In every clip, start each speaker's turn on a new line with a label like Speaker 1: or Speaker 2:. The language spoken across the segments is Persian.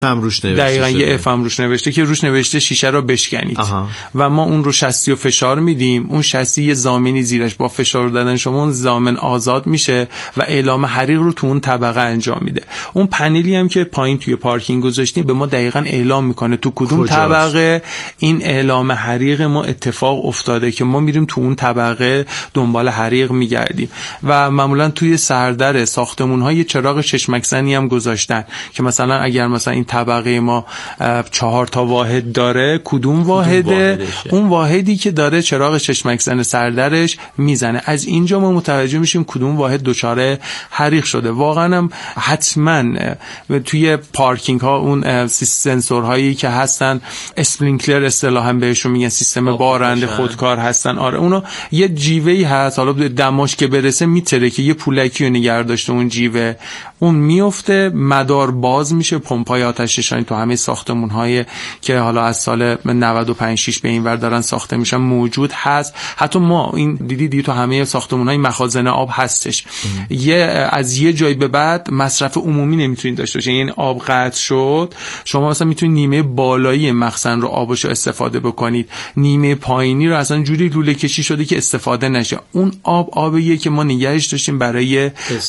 Speaker 1: هم روش نوشته،
Speaker 2: دقیقاً یه اف هم روش نوشته که روش نوشته شیشه رو بشکنید. و ما اون رو شاسی و فشار میدیم، اون شاسی یه ضامنی زیرش، با فشار دادن شما اون ضامن آزاد میشه و اعلام حریق رو تو اون طبقه انجام میده. اون پنلی هم که پایین توی پارکینگ گذاشتیم به ما دقیقاً اعلام میکنه تو کدوم طبقه این اعلام حریق ما اتفاق افتاده که ما میریم تو اون طبقه دنبال حریق میگردیم. و معمولا توی سردر ساختمون‌ها یه چراغ چشمک زنی هم گذاشتن که مثلا اگر مثلا این طبقه ما 4 تا واحد داره، کدوم واحده؟ اون واحدی که داره چراغ چشمک زن سردرش میزنه. از اینجا ما متوجه میشیم کدوم واحد دچار حریق شده. واقعا هم حتما توی پارکینگ ها اون سنسورهایی که هستن، اسپرینکلر اصطلاحاً بهشون میگن، سیستم بارنده خودکار هستن. آره اونا یه جیوه‌ای هست، حالا دماش که برسه میتره که یه پولکی رو نگه داشته اون جیوه، اون میفته، مدار باز میشه، پمپای آتش نشانی تو همه ساختمون‌های که حالا از سال 95 6 به این ور دارن ساخته میشن موجود هست. حتی ما این دیدی تو همه ساختمون‌های مخازن آب هستش. از یه جای به بعد مصرف عمومی نمیتونید داشته باشین، یعنی آب قطع شد، شما مثلا میتونید نیمه بالایی مخزن رو آبشو استفاده بکنید، نیمه پایینی رو اصلا جوری لوله کشی شده که استفاده نشه. اون آبیه که ما نگهش داشتیم برای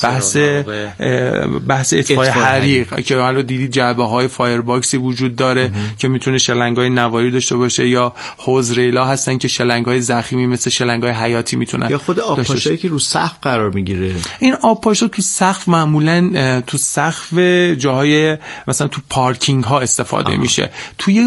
Speaker 2: بحث اطفای حریق که حالا دیدید جعبه‌های فایر باکسی وجود داره که میتونه شلنگ‌های نواری داشته باشه، یا حوض ریلا هستن که شلنگ‌های ضخیمی مثل شلنگ‌های حیاتی میتونن،
Speaker 1: یا خود آبپاشایی که رو سقف قرار میگیره.
Speaker 2: این آبپاشا تو سقف معمولاً تو سقف جاهای مثلا تو پارکینگ ها استفاده میشه. توی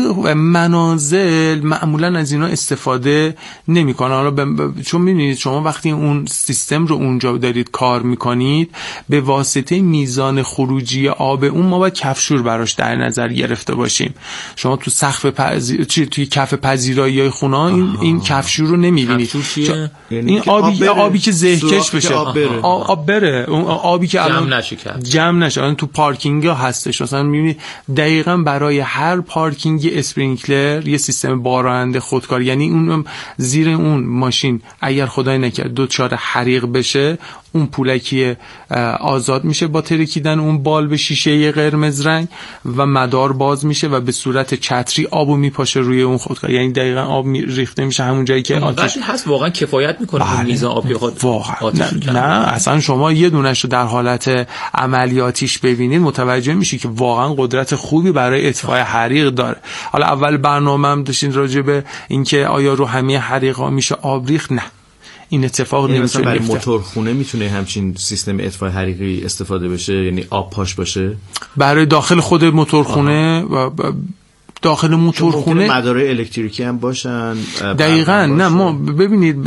Speaker 2: منازل معمولاً از اینا استفاده نمیکنن. حالا چون میبینید شما وقتی اون سیستم رو اونجا دارید کار میکنید، به واسطه میزان خروجی آب اون ما باید کفشور براش در نظر گرفته باشیم. شما تو سقف توی کف پذیرایی‌های خونه این کفشور رو نمیبینید. این آبی که زهکش بشه، آب بره، اون آبی که جمع نشه الان تو پارکینگ ها هستش. مثلا میبینید دقیقاً برای هر پارکینگ اسپرینکلر یه سیستم بارنده خودکار، یعنی اون زیر اون ماشین اگر خدای نکرد دچار حریق بشه، اون پولکی آزاد میشه با ترکیدن اون بالب شیشه قرمز رنگ و مدار باز میشه و به صورت چتری آبو میپاشه روی اون خودکار. یعنی دقیقاً آب ریخته میشه همون جایی که
Speaker 3: آتش هست. واقعا کفایت میکنه اون میزان آبی خود
Speaker 2: واقعا نه اصلا شما یه دونش رو در حالت عملیاتیش ببینید متوجه میشی که واقعا قدرت خوبی برای اطفای حریق داره. حالا اول برنامه‌ام داشتین راجع به اینکه آیا رو همه حریق‌ها میشه آب ریخت؟ نه، این اتفاق نمیتونه
Speaker 1: برای موتورخونه میتونه همچین سیستم اطفاء حریقی استفاده بشه، یعنی آب پاش باشه برای
Speaker 2: داخل خود موتورخونه و داخل موتورخونه
Speaker 1: مدارهای الکتریکی هم باشن.
Speaker 2: دقیقاً نه، ما ببینید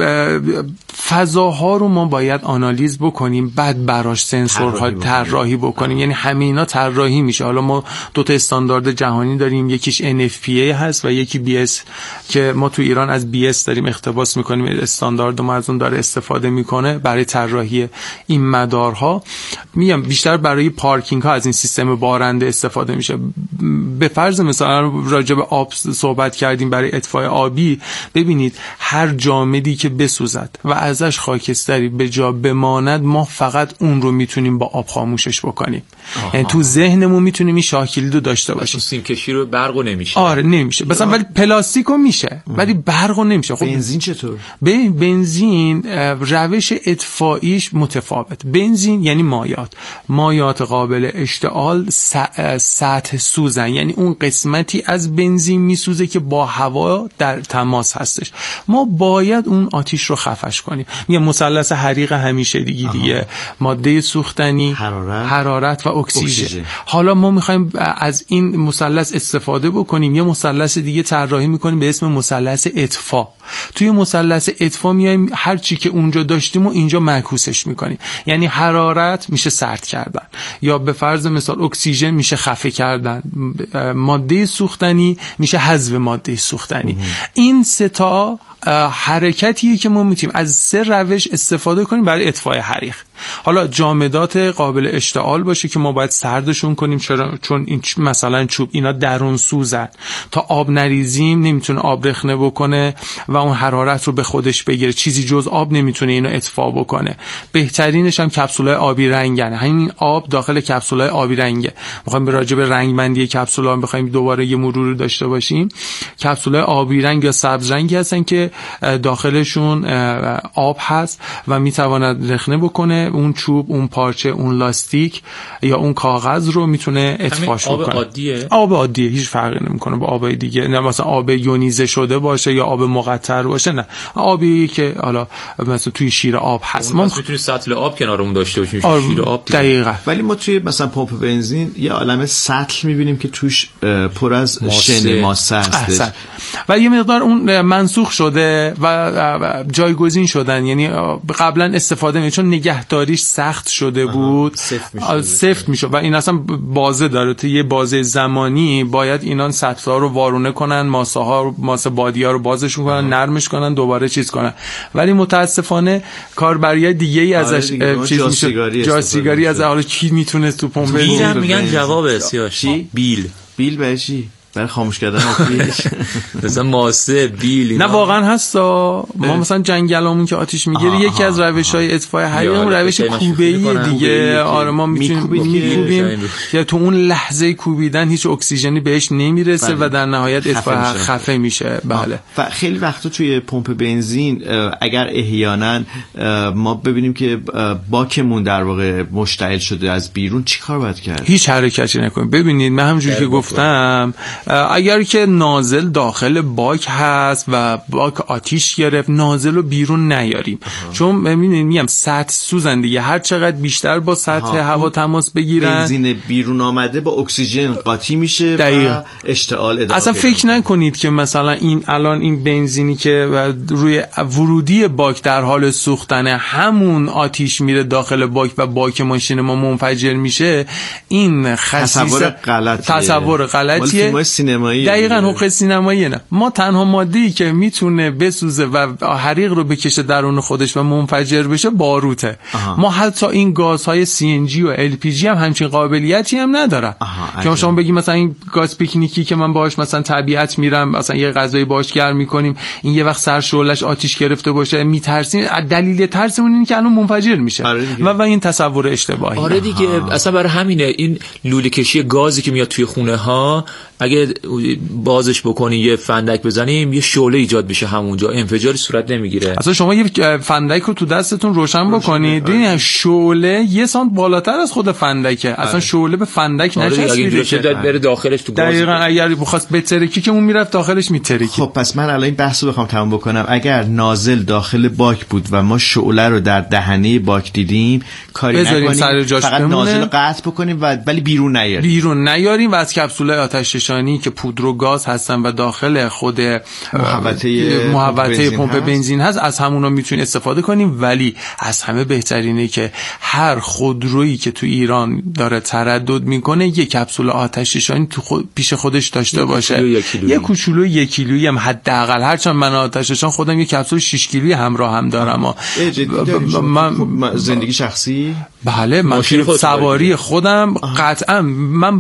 Speaker 2: فضاها رو ما باید آنالیز بکنیم، بعد براش سنسورها طراحی بکنیم. یعنی همه اینا طراحی میشه. حالا ما 2 تا استاندارد جهانی داریم، یکیش NFPA هست و یکی BS که ما تو ایران از BS داریم اقتباس میکنیم. استاندارد ما از اون داره استفاده میکنه برای طراحی این مدارها. میگم بیشتر برای پارکینگ ها از این سیستم بارنده استفاده میشه. به فرض مثلا راجع به آب صحبت کردیم، برای اطفای آبی ببینید هر جامدی که بسوزد و ازش خاکستری به جا بماند، ما فقط اون رو میتونیم با آب خاموشش بکنیم. یعنی تو ذهنمون میتونیم این شاه کلید رو داشته باشیم.
Speaker 3: سیم کشی رو برقو نمیشه.
Speaker 2: آره نمیشه مثلا، ولی پلاستیکو میشه ولی برقو نمیشه. خب
Speaker 1: بنزین چطور؟
Speaker 2: بنزین روش اطفائیش متفاوت. بنزین یعنی مایات قابل اشتعال سطح سوزن، یعنی اون قسمتی از بنزین میسوزه که با هوا در تماس هستش. ما باید اون آتش رو خفش کنیم. میگه مثلث حریق همیشه دیگه ماده سوختنی، حرارت و اکسیژن. حالا ما میخوایم از این مثلث استفاده بکنیم، یه مثلث دیگه طراحی میکنیم به اسم مثلث اطفاء. توی مثلث اطفاء میایم هر چی که اونجا داشتیم و اینجا معکوسش میکنیم. یعنی حرارت میشه سرد کردن، یا به فرض مثال اکسیژن میشه خفه کردن، ماده سوختنی میشه حذف ماده سوختنی. این 3 تا حرکتیه که ما میتونیم از 3 روش استفاده کنیم برای اطفای حریق. حالا جامدات قابل اشتعال باشه که ما باید سردشون کنیم، چون این مثلا چوب اینا درون سوزن، تا آب نریزیم نمیتونه آب رخنه بکنه و اون حرارت رو به خودش بگیره، چیزی جز آب نمیتونه اینو اطفا بکنه. بهترینش هم کپسولای آبی رنگن، همین آب داخل کپسولای آبی رنگه. میخوایم به راجع به رنگبندی کپسولا بخوایم دوباره یه مرور داشته باشیم، کپسولای آبی رنگ یا سبز رنگی هستن که داخلشون آب هست و میتواند رخنه بکنه اون چوب، اون پارچه، اون لاستیک یا اون کاغذ رو میتونه اطفاش بکنه.
Speaker 3: آب عادیه؟
Speaker 2: آب عادیه، هیچ فرقی نمیکنه با آبای دیگه. نه مثلا آب یونیزه شده باشه یا آب مقطر باشه، نه آبی که حالا مثلا توی شیر آب هست.
Speaker 3: ما میتونیم سطل آب کنارمون داشته باشیم، شیر آب دیگه.
Speaker 1: دقیقاً. ولی ما توی مثلا پمپ بنزین یه عالمه سطل میبینیم که توش پر از شن ماسه هست
Speaker 2: و یه مقدار اون منسوخ شده و جایگزین شدن، یعنی قبلا استفاده می چون نگهداریش سخت شده بود سفت میشه و این اصلا بازه داره، تو یه بازه زمانی باید اینان سطل‌ها رو وارونه کنن، ماسه بادی‌ها رو بازشون کنن، نرمش کنن، دوباره چیز کنن. ولی متاسفانه کاربری دیگه‌ای ازش چیز میشه، جاسیگاری از حالا کی میتونه تو پمپ
Speaker 3: بنزین میگن جواب سیاسی
Speaker 1: بیل بهشی برای خاموش کردن آتیش
Speaker 3: مثلا ماسه بیل
Speaker 2: نه واقعا هستا. ما مثلا جنگلامون که آتیش میگیره یکی از روش‌های اطفاء حریق اون روش کوبه‌ای دیگه. آره ما میکوبیم که تو اون لحظه کوبیدن هیچ اکسیژنی بهش نمیرسه و در نهایت اطفاء خفه میشه. بله.
Speaker 1: و خیلی وقتا توی پمپ بنزین اگر احیانا ما ببینیم که باکمون در واقع مشتعل شده از بیرون، چیکار باید کرد؟
Speaker 2: هیچ حرکتی نکنیم. ببینید من همونجوری که گفتم، اگر که نازل داخل باک هست و باک آتیش گرفت، نازل رو بیرون نیاریم. چون ببینید میگم سطح سوزن دیگه، هر چقدر بیشتر با سطح هوا تماس بگیرن
Speaker 1: بنزین بیرون آمده با اکسیژن قاطی میشه و اشتعال ادامه.
Speaker 2: اصلا فکر نکنید که مثلا این الان این بنزینی که روی ورودی باک در حال سوختنه همون آتیش میره داخل باک و باک ماشین ما منفجر میشه. این تصور غلطیه.
Speaker 1: سینمایی
Speaker 2: دقیقاً حقوق سینمایی. نه، ما تنها ماده‌ای که میتونه بسوزه و حریق رو بکشه درون خودش و منفجر بشه باروته. ما حتی این گازهای CNG و LPG هم همچین قابلیتی هم نداره که شما بگی مثلا این گاز پیکنیکی که من باهاش مثلا طبیعت میرم مثلا یه غذایی باهاش گرم میکنیم، این یه وقت سر شعله‌اش آتیش گرفته باشه میترسیم. دلیل ترسمون اینه که الان منفجر میشه و این تصور اشتباهی.
Speaker 3: آره دیگه. اصلا برای همینه این لوله کشی گازی که میاد توی خونه ها، اگه بازش بکنی یه فندک بزنیم یه شعله ایجاد بشه همونجا، انفجاری صورت نمیگیره.
Speaker 2: اصلا شما یه فندک رو تو دستتون روشن بکنید، ببینید شعله یه سانت بالاتر از خود فندکه. اصلا شعله به فندک نچسبیده که
Speaker 3: بره داخلش تو گاز.
Speaker 2: دقیقاً اگر بخواست بترکی که اون میرفت داخلش میترکی.
Speaker 1: خب پس من الان این بحثو بخوام تموم بکنم، اگر نازل داخل باک بود و ما شعله رو در دهنه باک دیدیم، کاری نکنیم، فقط نازل رو قطع بکنیم ولی بیرون نیاریم و از کپسول‌های آتش نشانی که پودر و گاز هستن و داخل خود محوطه پمپ بنزین هست، از همونا میتونیم استفاده کنیم. ولی از همه بهترینه که هر خودرویی که تو ایران داره تردد میکنه یک کپسول آتش نشانی تو پیش خودش داشته باشه. یه کوچولو 1 کیلویی هم حداقل. هرچند من آتش نشان خودم یه کپسول 6 کیلویی همراه هم دارم. من زندگی شخصی
Speaker 2: بله، من سواری خودم قطعا من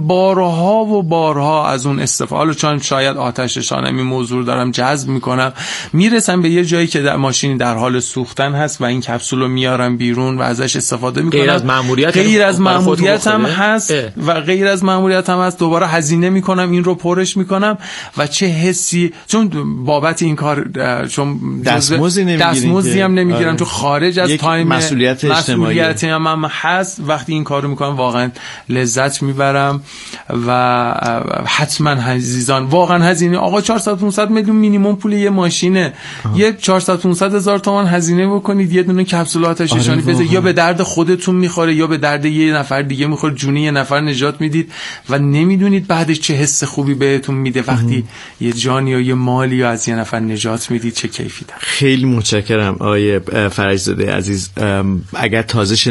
Speaker 2: بارها از اون استفاده، چون شاید آتش نشانم این موضوع دارم جذب میکنم، میرسم به یه جایی که در ماشین در حال سوختن هست و این کپسول رو میارم بیرون و ازش استفاده میکنم. غیر از مأموریت هم هست و غیر از مأموریت هم هست دوباره هزینه میکنم، این رو پرش میکنم و چه حسی، چون بابت این کار چون دستمزدی هم نمیگیرم، چون خارج از تایم مسئولیت هم هست. وقتی این کارو میکنم واقعا لذت میبرم و حتما عزیزان واقعا هزینه آقا 400-500 میلیون مینیمم پول یه ماشینه. یه 400-500 هزار تومان هزینه بکنید یه دونه کپسول آتش نشانی بزنید، یا به درد خودتون میخوره یا به درد یه نفر دیگه میخوره، جون یه نفر نجات میدید و نمیدونید بعدش چه حس خوبی بهتون میده وقتی یه جانی یا یه مالی یا از یه نفر نجات میدید، چه کیفی داره.
Speaker 1: خیلی متشکرم آقای فرجزاده عزیز. اگر تازه شنونده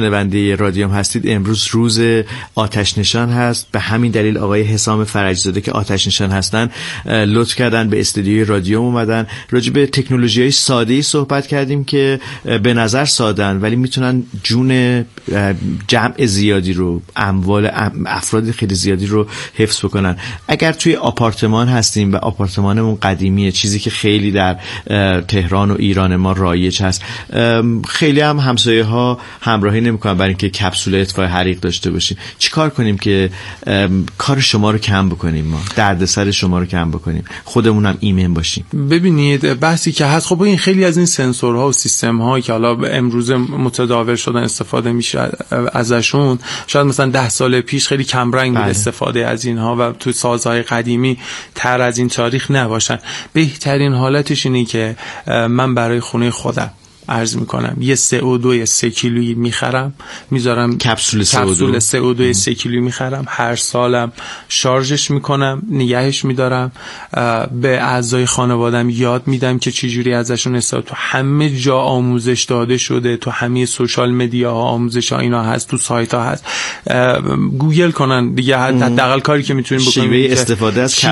Speaker 4: استودیوی رادیوم هستید. امروز روز آتش نشان هست، به همین دلیل آقای حسام فرجزاده که آتش نشان هستن لطف کردن به استودیوی رادیوم اومدن. راجع به تکنولوژی‌های ساده‌ای صحبت کردیم که به نظر ساده‌ن ولی میتونن جون جمع زیادی رو، اموال افراد خیلی زیادی رو حفظ بکنن. اگر توی آپارتمان هستیم و آپارتمانمون قدیمیه، چیزی که خیلی در تهران و ایران ما رایج هست، خیلی هم همسایه‌ها همراهی نمی‌کنن برای اینکه کپسول اطفاء حریق داشته باشیم. چیکار کنیم که کار شما رو کم بکنیم، ما دردسر شما رو کم بکنیم، خودمون هم ایمن باشیم؟
Speaker 2: ببینید بحثی که هست، خب این خیلی از این سنسورها و سیستم‌ها که حالا امروز متداول شدن استفاده میشه ازشون، شاید مثلا 10 سال پیش خیلی کم رنگ بود استفاده از اینها و تو سازهای قدیمی تر از این تاریخ نباشن. بهترین حالتش اینه که من برای خونه خودم عرض میکنم یه CO2 3 کیلویی میخرم، میذارم کپسول CO2 3 کیلویی میخرم، هر سالم شارژش میکنم، نگهش میدارم، به اعضای خانوادم یاد میدم که چجوری ازشون استفاده. تو همه جا آموزش داده شده، تو همه سوشال مدیا ها آموزش ها اینا هست، تو سایت ها هست، گوگل کنن دیگه. حداقل کاری که میتونیم بکنیم
Speaker 4: شیوه استفاده از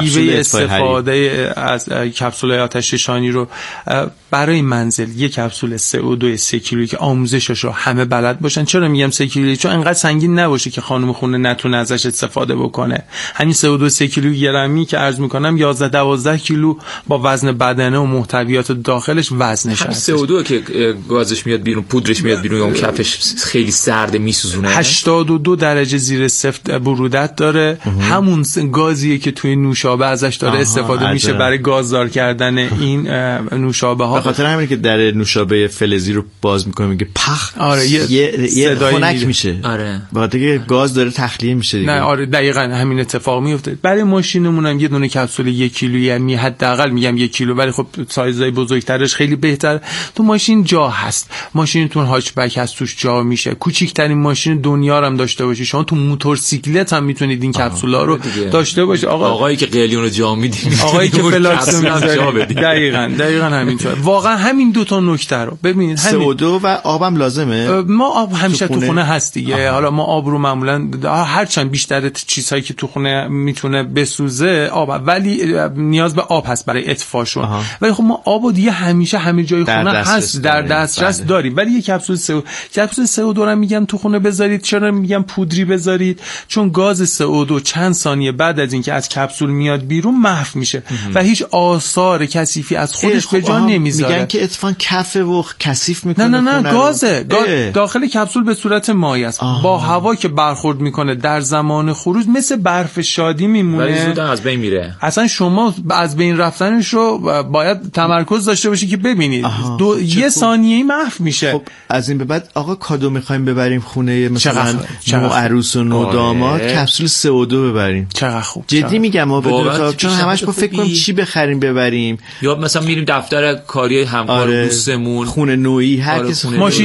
Speaker 2: کپسول آتش نشانی رو برای منزل، یک کپسول CO2 3 کیلویی که آموزشش رو همه بلد باشن. چرا میگم 3 کیلویی؟ چون انقدر سنگین نباشه که خانم خونه نتونه ازش استفاده بکنه. همین CO2 3 کیلوگرمی که عرض میکنم 11-12 کیلو با وزن بدنه و محتویات داخلش وزنش هست.
Speaker 3: CO2 که گازش میاد بیرون، پودرش میاد بیرون، اون کفش خیلی سرده میسوزونه.
Speaker 2: 82 درجه زیر صفر برودت داره. همون گازیه که توی نوشابه ازش داره استفاده میشه برای گازدار کردن این نوشابه ها.
Speaker 4: به خاطر همینه که در نوشابه فلزی رو باز میکنه میگه پخ.
Speaker 2: آره
Speaker 4: یه خنک میشه.
Speaker 3: آره.
Speaker 4: به خاطر که گاز داره تخلیه میشه دیگه.
Speaker 2: نه آره دقیقاً همین اتفاق میفته. برای ماشینمون هم یه دونه کپسول 1 کیلویی حداقل میگم 1 کیلو، ولی خب سایزای بزرگترش خیلی بهتر. تو ماشین جا هست، ماشینتون هاچبک هست توش جا میشه. کوچیکترین ماشین دنیا رو هم داشته باشی، شما تو موتورسیکلت هم میتونید این کپسولا رو داشته باشی.
Speaker 3: آقایی که قلیون رو جا میدیم،
Speaker 2: آقایی که فلاکس میذاره. دقیقاً همینطور. واقعا همین دو تا نکته رو ببینید.
Speaker 4: CO2 و آبم لازمه.
Speaker 2: ما آب همیشه تو خونه هست دیگه. حالا ما آب رو معمولا هرچند بیشتر چیزهایی که تو خونه میتونه بسوزه آب، ولی نیاز به آب هست برای اطفاشون. ولی خب ما آبو دیگه همیشه همه جای خونه هست، در دسترس داریم. ولی یک کپسول CO2 رو میگم تو خونه بذارید. چرا میگم پودری بذارید؟ چون گاز CO2 چند ثانیه بعد از اینکه از کپسول میاد بیرون محو میشه و هیچ آثار کثیفی از خودش به جا نمیذاره.
Speaker 4: میگن که اتفاقا کفه و کثیف میکنه.
Speaker 2: نه گازه. داخل کپسول به صورت مایع است. با هوا که برخورد میکنه در زمان خروج مثل برف شادی میمونه،
Speaker 3: ولی زود از بین میره.
Speaker 2: اصلا شما از بین رفتنش رو باید تمرکز داشته باشی که ببینید. یه ثانیه‌ای محو میشه.
Speaker 4: خب از این به بعد آقا کادو میخوایم ببریم خونه مثلا نو عروس و نو داماد، کپسول CO2 ببریم.
Speaker 2: چقدر خوب.
Speaker 4: جدی میگم ما بدون، چون همش با فکر کنیم چی بخریم ببریم،
Speaker 3: یا مثلا میریم دفتر کاری همکار دوستمون،
Speaker 4: خونه نویی، هر کس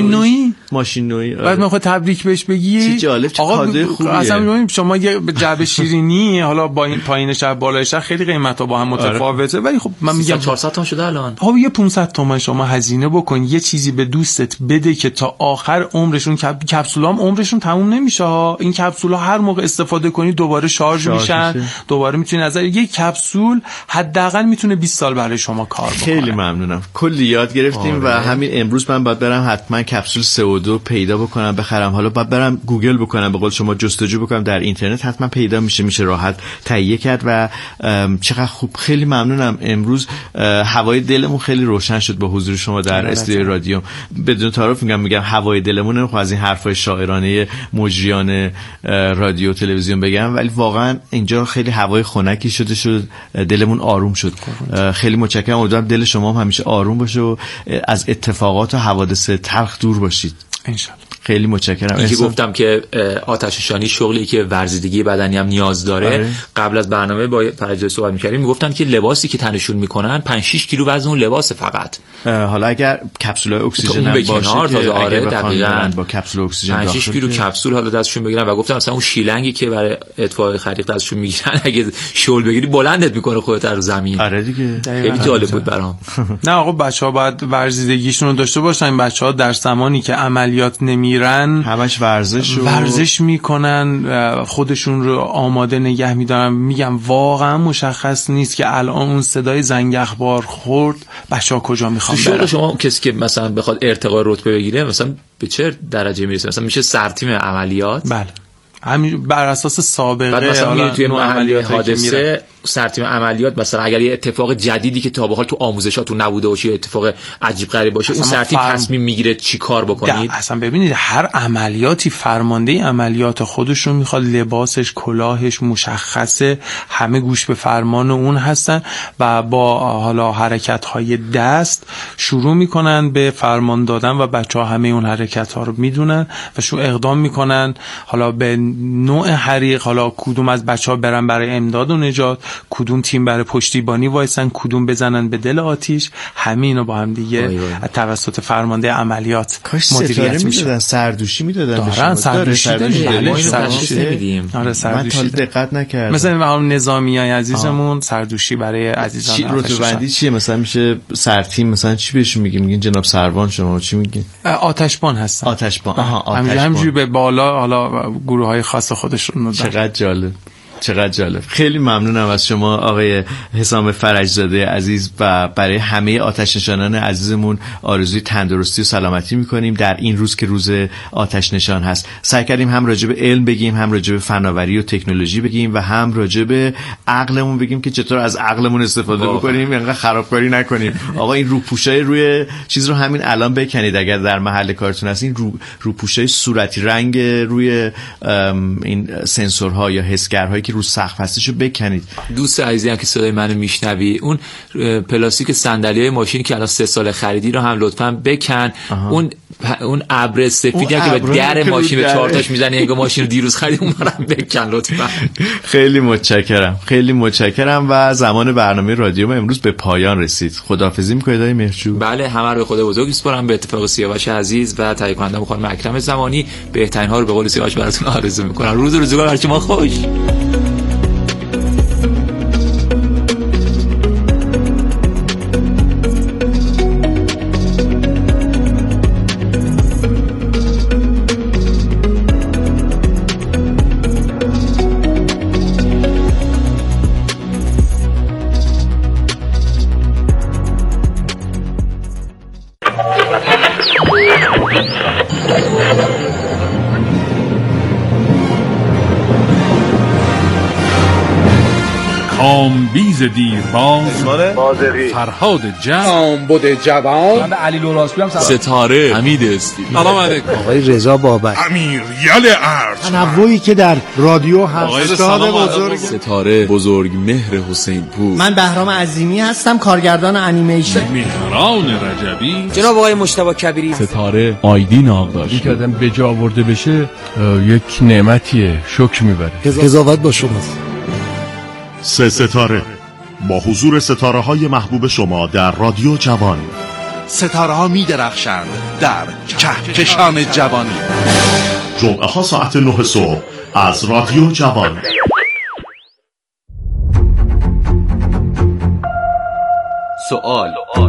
Speaker 4: ماشین نویی.
Speaker 2: بعد میخواد تبریک بهش بگی.
Speaker 4: چه جالب، چه کادوی خوبیه.
Speaker 2: اصلا میگم شما یه جعبه شیرینی حالا با این پایین شب بالای شب خیلی قیمتا با هم متفاوته، ولی خب من میگم
Speaker 3: 400 تومن شده الان.
Speaker 2: خب یه 500 تومن شما هزینه بکن، یه چیزی به دوستت بده که تا آخر عمرشون کپسولام عمرشون تموم نمیشه. این کپسولا هر موقع استفاده کنی دوباره شارژ میشن، دوباره میتونی از یک کپسول حداقل میتونه 20 سال برای شما کار بکنه.
Speaker 4: خیلی ممنونم، کلی یاد گرفتیم. و همین امروز من باید برم حتما کپسول CO2 پیدا بکنم بخرم. حالا باید برم گوگل بکنم، به قول شما جستجو بکنم در اینترنت، حتما پیدا میشه راحت تهیه کرد. و چقدر خوب، خیلی ممنونم. امروز هوای دلمون خیلی روشن شد با حضور شما در استودیو رادیو. بدون تعارف میگم هوای دلمون نمیخوام از این حرفای شاعرانه مجریان رادیو تلویزیون بگم، ولی واقعا اینجا خیلی هوای خنکی شد، دلمون آروم شد. خیلی متشکرم. امیدوارم دل شما هم همیشه آروم باشه و از اتفاقات و حوادث تلخ دور باشید انشالله. خیلی متشکرم.
Speaker 3: اینکه گفتم که آتش نشانی شغلی که ورزیدگی بدنی هم نیاز داره. قبل از برنامه با فرجزاده صحبت می‌کردیم، میگفتن که لباسی که تنشون میکنن 5-6 کیلو وزن اون لباس فقط.
Speaker 4: حالا اگر کپسول اکسیژن هم باشه که
Speaker 3: آره دقیقاً
Speaker 4: با کپسول اکسیژن
Speaker 3: 5-6 کیلو کپسول حالا دستشون بگیرن و گفتم مثلا اون شیلنگی که برای اطفاء حریق دستشون میگیرن اگه شل بگیری بلندت میکنه خودت رو زمین.
Speaker 4: آره دیگه.
Speaker 3: خیلی جالب بود برام.
Speaker 2: نه آقا بچه‌ها باید ورزیدگیشون رو داشته باشن. بچه‌ها در زمانی که عملیات نمی میرن
Speaker 4: همش ورزش
Speaker 2: میکنن، خودشون رو آماده نگه میدارن. میگم واقعا مشخص نیست که الان اون صدای زنگ اخبار خورد بچه‌ها کجا میخوان برن.
Speaker 3: شما کسی که مثلا بخواد ارتقای رتبه بگیره مثلا به چه درجه میرسه؟ مثلا میشه سرتیم عملیات؟
Speaker 2: بله، همین بر اساس سابقه.
Speaker 3: بعد مثلا توی محل حادثه سرتیم عملیات مثلا اگر یه اتفاق جدیدی که تا به حال تو آموزشاتون نبوده باشه، اتفاق عجیب غریب باشه، اون سرتیم تصمیم میگیره چی کار بکنید؟
Speaker 2: اصلا ببینید هر عملیاتی فرمانده عملیات خودش رو میخواد، لباسش، کلاهش مشخصه، همه گوش به فرمان اون هستن و با حالا حرکت‌های دست شروع میکنن به فرمان دادن و بچه‌ها همه اون حرکت‌ها رو میدونن و شو اقدام میکنن حالا به نوع حریق، حالا کدوم از بچه‌ها برن برای امداد و نجات، کدوم تیم برای پشتیبانی وایسن، کدوم بزنن به دل آتیش. همین با هم دیگه توسط فرمانده عملیات مدیریت میشه.
Speaker 4: سردوشی میدادن
Speaker 2: دارن سردوشی
Speaker 3: میدیم.
Speaker 2: آره سردوشی.
Speaker 4: من دقت نکردم.
Speaker 2: مثلا نظامیای عزیزمون سردوشی برای عزیزان
Speaker 4: رتبه‌بندی چیه؟ مثلا میشه سرتیم مثلا چی بهشون میگین جناب سروان؟ شما چی میگین؟
Speaker 2: آتشبان هستن.
Speaker 4: آتشبان.
Speaker 2: همینجوری به بالا حالا گروه‌های خاص خودشون دارن.
Speaker 4: چقدر جالب. خیلی ممنونم از شما آقای حسام فرجزاده عزیز و برای همه آتش نشانان عزیزمون آرزوی تندرستی و سلامتی میکنیم در این روز که روز آتش نشان هست. سعی کردیم هم راجع به علم بگیم، هم راجع به فناوری و تکنولوژی بگیم و هم راجع به عقلمون بگیم که چطور از عقلمون استفاده بکنیم، اینقدر خرابکاری نکنیم. آقا این روپوشای روی چیز رو همین الان بکنید اگر در محل کارتون هستین، روپوشای صورتی رنگ روی این سنسورها یا حسگرهایی که رو سقف هستشو بکنید.
Speaker 3: دوست عزیزی هم که صدای منو میشنوی، اون پلاستیک صندلیای ماشین که الان 3 سال خریدی رو هم لطفاً بکن. اون ابر سفیدی که به در ماشین به 4 تاش میزنه انگار ماشین رو دیروز خرید، اون رو بکن لطفاً. خیلی متشکرم
Speaker 4: و زمان برنامه رادیو ما امروز به پایان رسید. خداحافظی می‌کنید آقای مهرجو.
Speaker 3: بله، همه رو به خدا بزرگ می‌سپارم، به اتفاق سیاوش عزیز و تهیه کننده خانم اکرم زمانی. بهترین ها رو به قول سیاوش براتون آرزو می‌کنم. روزگار برای شما خوش.
Speaker 5: بیز دیرباز، فرهاد جمع،
Speaker 6: آنبود جوان،
Speaker 5: من علی لوراسپی،
Speaker 3: ستاره، حمید استی،
Speaker 5: سلام علیکم،
Speaker 6: آقای رضا بابک،
Speaker 5: امیر یل ارج،
Speaker 6: تنوعی که در رادیو هست،
Speaker 5: بزرگ
Speaker 3: ستاره بزرگ مهر حسین پور،
Speaker 7: من بهرام عظیمی هستم، کارگردان انیمیشن،
Speaker 5: مهران رجبی،
Speaker 7: جناب آقای مجتبی کبیری،
Speaker 5: ستاره آیدین آقداشت.
Speaker 8: که آدم به جا آورده بشه یک نعمتیه، شکر میبره.
Speaker 6: قضاوت با شماست.
Speaker 9: 3 ستاره با حضور ستاره های محبوب شما در رادیو جوان.
Speaker 10: ستاره ها می درخشند در کهکشان جوانی.
Speaker 9: جمعه ها ساعت 9 صبح از رادیو جوان.
Speaker 11: سوال،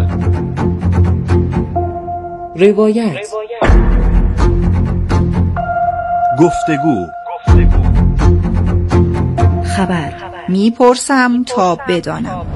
Speaker 11: روایت،
Speaker 10: گفتگو،
Speaker 12: خبر. میپرسم تا بدانم.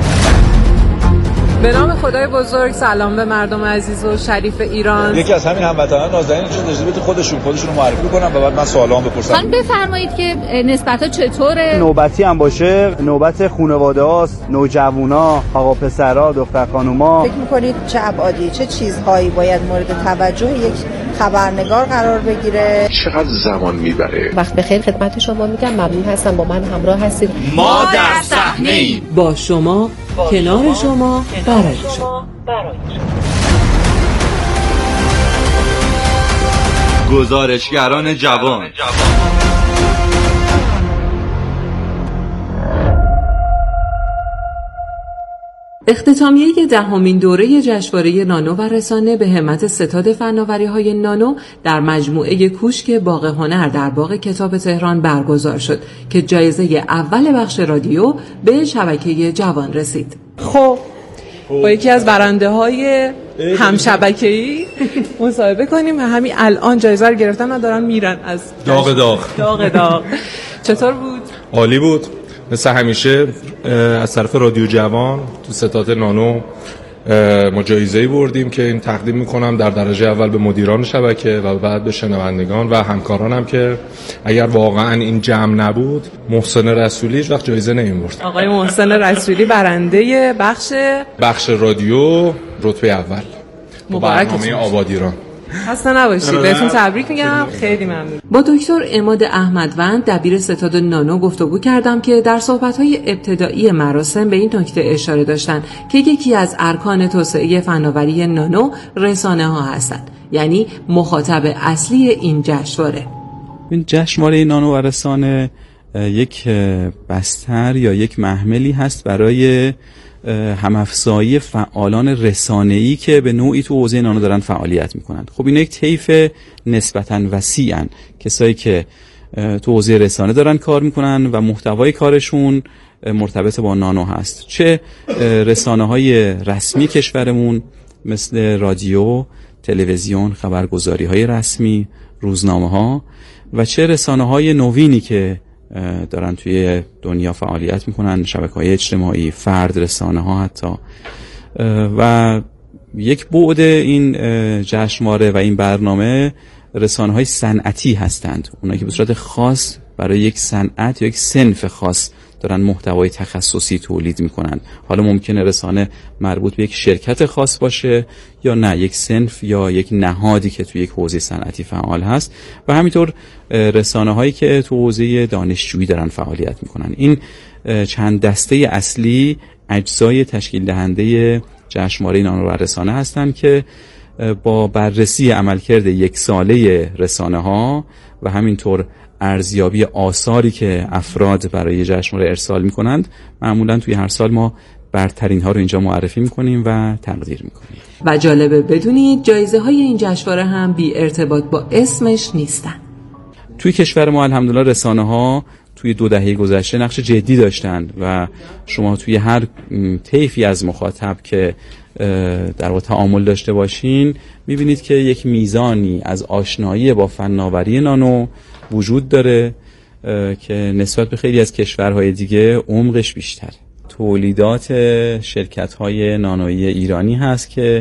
Speaker 13: به نام خدای بزرگ، سلام به مردم عزیز و شریف ایران.
Speaker 14: یکی از همین هموطنان نازنینشون اجازه خودشون رو معرفی کنم و بعد من سوالام بپرسم.
Speaker 15: خانم بفرمایید که نسبتا چطوره؟
Speaker 16: نوبتی هم باشه، نوبت خانواده هاست، نوجوانا، آقا پسرا، دختر خانوما.
Speaker 17: فکر می‌کنید چه ابعادی، چه چیزهایی باید مورد توجه یک خبرنگار قرار بگیره؟
Speaker 18: چقدر زمان میبره؟
Speaker 19: وقت بخیر خدمت شما میگم، ممنون هستم با من همراه هستید.
Speaker 20: ما در صحنه‌ایم،
Speaker 19: با شما، کنار شما، برای شما.
Speaker 20: گزارشگران جوان.
Speaker 13: اختتامیه 10مین دوره جشنواره نانو و رسانه به همت ستاد فناوری‌های نانو در مجموعه کوشک باغ هنر در باغ کتاب تهران برگزار شد که جایزه اول بخش رادیو به شبکه جوان رسید.
Speaker 21: خب با یکی از برنده‌های
Speaker 13: هم شبکه‌ای مصاحبه کنیم و همین الان جایزه رو گرفتن و دارن میرن از داغ. چطور بود؟
Speaker 18: عالی بود. مثل همیشه از طرف رادیو جوان تو ستاد نانو ما جایزه‌ای بردیم که این تقدیم میکنم در درجه اول به مدیران شبکه و بعد به شنوندگان و همکارانم که اگر واقعا این جمع نبود محسن رسولی هیچ وقت جایزه نمی‌برد.
Speaker 13: آقای محسن رسولی برنده بخش
Speaker 18: رادیو رتبه اول برنامه آباد ایران.
Speaker 13: خسته نباشید. بهتون تبریک میگم. خیلی ممنون. با دکتر عماد احمدوند دبیر ستاد نانو گفتگو کردم که در صحبت‌های ابتدایی مراسم به این نکته اشاره داشتن که یکی از ارکان توسعه فناوری نانو رسانه‌ها هستند، یعنی مخاطب اصلی این جشنواره.
Speaker 21: این جشنواره نانو و رسانه یک بستر یا یک محملی هست برای همافزایی فعالان رسانه‌ای که به نوعی تو حوزه نانو دارن فعالیت میکنند. خب این یک طیف نسبتاً وسیعن، کسایی که تو حوزه رسانه دارن کار میکنن و محتوای کارشون مرتبط با نانو هست، چه رسانه‌های رسمی کشورمون مثل رادیو، تلویزیون، خبرگزاری‌های رسمی، روزنامه‌ها و چه رسانه‌های نوینی که دارن توی دنیا فعالیت میکنن، شبکه‌های اجتماعی، فرد رسانه ها حتی. و یک بعد این جشنواره و این برنامه رسانه‌های صنعتی هستند، اونایی که به صورت خاص برای یک صنعت یا یک صنف خاص دارن محتوای تخصصی تولید میکنن. حالا ممکنه رسانه مربوط به یک شرکت خاص باشه یا نه یک صنف یا یک نهادی که توی یک حوزه صنعتی فعال هست و همینطور رسانه هایی که تو حوزه دانشجویی دارن فعالیت میکنن. این چند دسته اصلی اجزای تشکیل دهنده جشنواره نانو و رسانه هستند که با بررسی عملکرد یک ساله رسانه ها و همینطور ارزیابی آثاری که افراد برای جشنواره ارسال میکنند، معمولا توی هر سال ما برترین ها رو اینجا معرفی میکنیم و تقدیر میکنیم.
Speaker 13: و جالبه بدونید جایزه های این جشنواره هم بی ارتباط با اسمش نیستن.
Speaker 21: توی کشور ما الحمدلله رسانه ها توی 2 دهه گذشته نقش جدی داشتند و شما توی هر طیفی از مخاطب که در واقع تعامل داشته باشین میبینید که یک میزانی از آشنایی با فناوری نانو وجود داره که نسبت به خیلی از کشورهای دیگه عمقش بیشتره. تولیدات شرکت‌های نانویی ایرانی هست که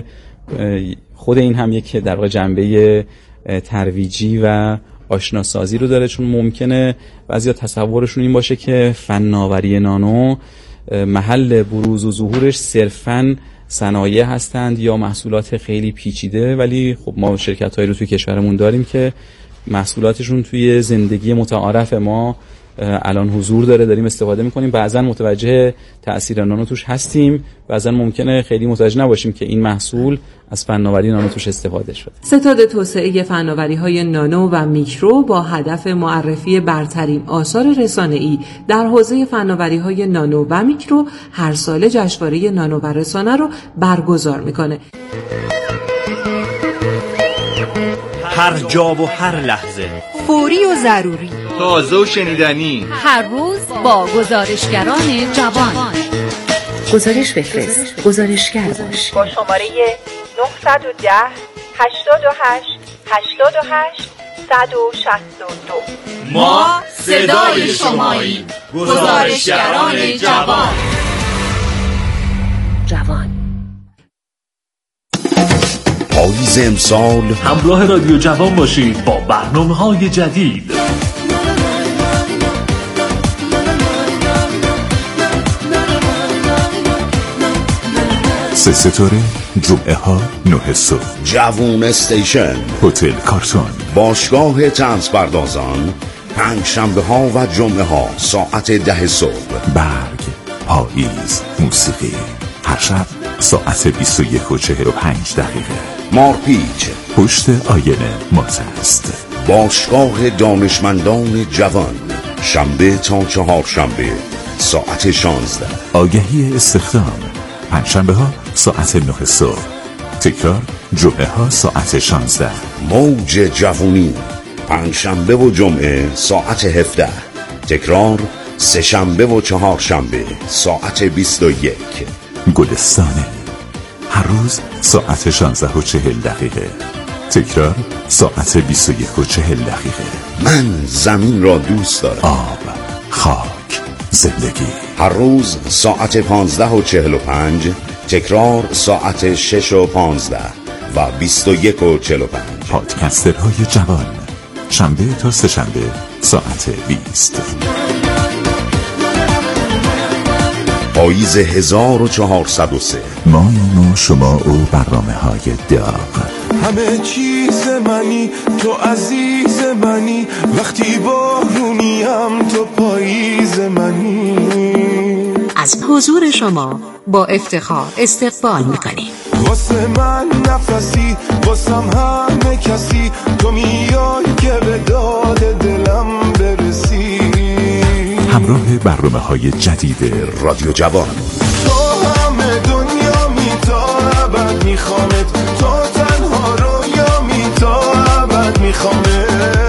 Speaker 21: خود این هم یک در واقع جنبه ترویجی و آشناسازی رو داره، چون ممکنه بعضیا تصورشون این باشه که فناوری نانو محل بروز و ظهورش صرفاً صنایع هستند یا محصولات خیلی پیچیده، ولی خب ما شرکت‌هایی رو توی کشورمون داریم که محصولاتشون توی زندگی متعارف ما الان حضور داره، داریم استفاده میکنیم. بعضا متوجه تأثیر نانو توش هستیم، بعضا ممکنه خیلی متوجه نباشیم که این محصول از فناوری نانو توش استفاده شده.
Speaker 13: ستاد توسعه فناوری‌های نانو و میکرو با هدف معرفی برترین آثار رسانه‌ای در حوزه فناوری‌های نانو و میکرو هر سال جشنواره نانو و رسانه رو برگزار میکنه.
Speaker 22: هر جا و هر لحظه،
Speaker 12: فوری و ضروری،
Speaker 20: تازه و شنیدنی،
Speaker 15: هر روز با گزارشگران جوان.
Speaker 11: گزارش بفرست، گزارشگر باش.
Speaker 17: با شماره 910 88 88 162.
Speaker 20: ما صدای شماییم. گزارشگران جوان.
Speaker 23: پاییز امسال
Speaker 5: همراه رادیو جوان باشید با برنامه‌های جدید.
Speaker 23: سه ستاره، جمعه ها 9 صبح، جوون استیشن، هتل کارتون، باشگاه طنز پردازان، پنجشنبه ها و جمعه ها ساعت 10 صبح، برگ، پاییز، موسیقی، هر شب ساعت 21:45. مارپیچ، پشت آینه ماست است. باشگاه دانشمندان جوان، شنبه تا چهارشنبه ساعت 16. آگهی استخدام، پنجشنبه ها ساعت 9 صبح، تکرار جمعه ها ساعت 16. موج جوونی، پنجشنبه و جمعه ساعت 17، تکرار سه‌شنبه و چهارشنبه ساعت 21. گلستانه، هر روز ساعت 16:40. تکرار ساعت 21:40. من زمین را دوست دارم. آب، خاک، زندگی. هر روز ساعت 15:45. تکرار ساعت 6:15 و 21:45. پادکسترهای جوان، شنبه تا سه‌شنبه ساعت 20. پاییز 1403. ما و شما و برنامه‌های داغ.
Speaker 1: همه چیز منی، تو عزیز منی، وقتی بارونیم تو پاییز منی.
Speaker 15: از حضور شما با افتخار استقبال می‌کنیم.
Speaker 1: واسه من نفسی، واسم همه کسی، تو میای که به داد دلم برسی.
Speaker 23: همراه برنامه‌های جدید رادیو جوان.
Speaker 1: تو همه دنیا می تا ابد میخوامت، تو تنها رویا می تا ابد میخوامت.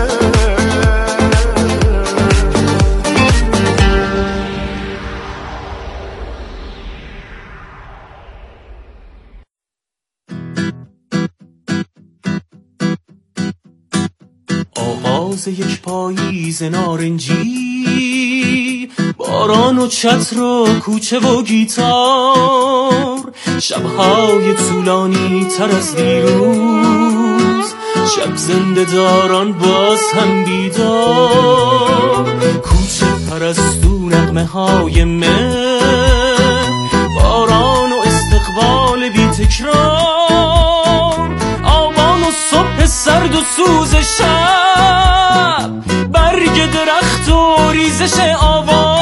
Speaker 2: آغاز یک پاییز نارنجی، باران و چتر و کوچه و گیتار، شبهای طولانی تر از دیروز، شب زنده داران باز هم بیدار، کوچه پرستو نغمه های من، باران و استقبال بی تکرار، آبان و صبح سرد و سوز شب، برگ درخت و ریزش آوان.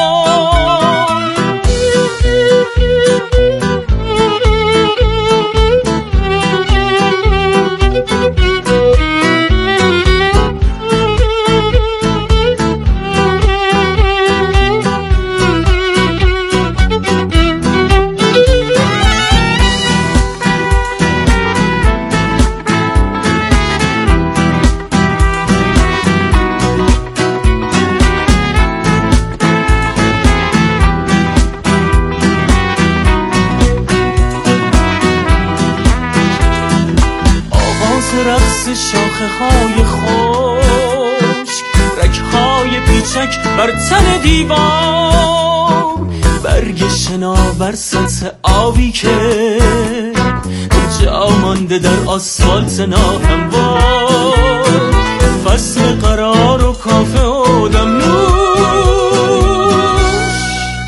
Speaker 2: شاخه های خشک، رگ های پیچک بر تن دیوار، برگ شناور سطح آبی که جا مانده در آسفالت ناهموار، فصل قرار و کافه و دمنوش،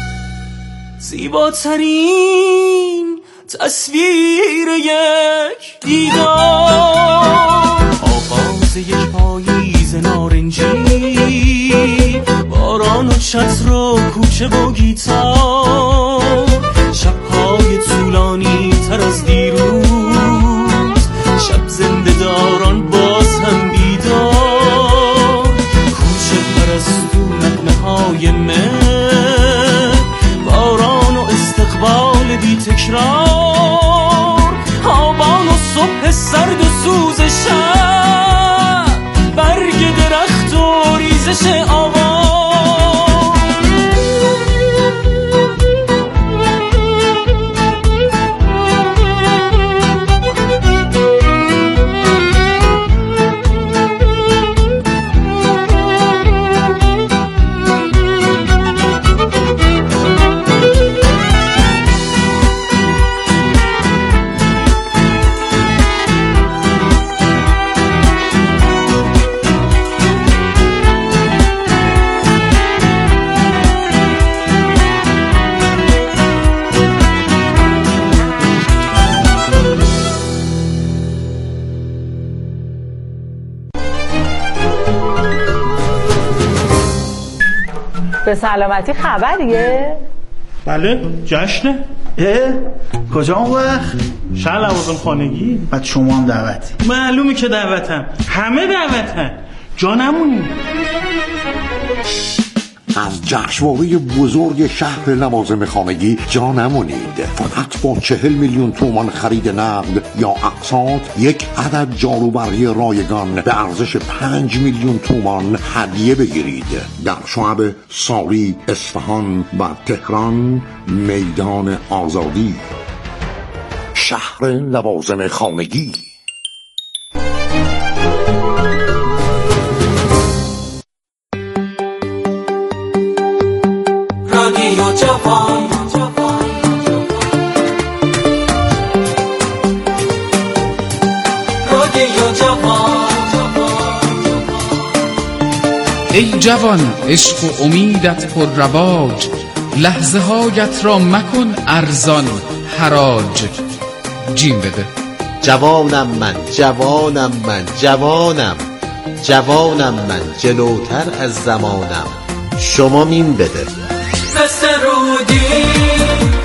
Speaker 2: زیباترین تصویر یک دیدار. آغاز یک پاییز نارنجی، باران و چتر و کوچه و گیتار، شبهای طولانی تر از دیروز، شب زنده داران باز هم بیدار، کوچه پرستو نغمه های من، باران و استقبال بی تکرار، آبان و صبح سرد و سوز شب، برگ درخت و ریزش آوان.
Speaker 4: به سلامتی خبریه؟
Speaker 24: بله جشنه.
Speaker 25: کجا اون وقت؟
Speaker 24: شهر لوازم خانگی.
Speaker 25: بعد شما هم دعوتی؟
Speaker 24: معلومه که دعوتم، همه دعوتن، جا نمونی.
Speaker 23: از جشنواره بزرگ شهر لوازم خانگی جا نمونید. فقط با 40 میلیون تومان خرید نقد یا اقساط یک عدد جاروبرقی رایگان به ارزش 5 میلیون تومان هدیه بگیرید. در شعب ساری، اصفهان و تهران، میدان آزادی. شهر لوازم خانگی.
Speaker 2: رادیو جوان، رادیو جوان.
Speaker 3: ای جوان، عشق و امیدت پر رواج، لحظه هایت را مکن ارزان حراج. جیم بده.
Speaker 6: جوانم من، جوانم من، جوانم من، جلوتر از زمانم، شما مین بده.